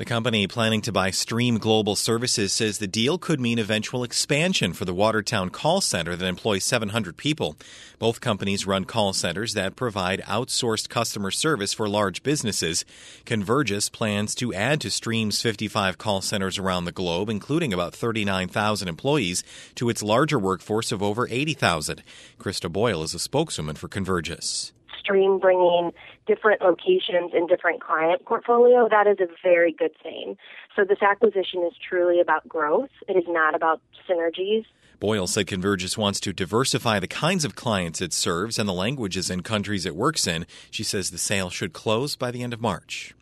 The company planning to buy Stream Global Services says the deal could mean eventual expansion for the Watertown call center that employs 700 people. Both companies run call centers that provide outsourced customer service for large businesses. Convergys plans to add to Stream's 55 call centers around the globe, including about 39,000 employees, to its larger workforce of over 80,000. Krista Boyle is a spokeswoman for Convergys. Stream bringing different locations and different client portfolio, that is a very good thing. So this acquisition is truly about growth. It is not about synergies. Boyle said Convergys wants to diversify the kinds of clients it serves and the languages and countries it works in. She says the sale should close by the end of March.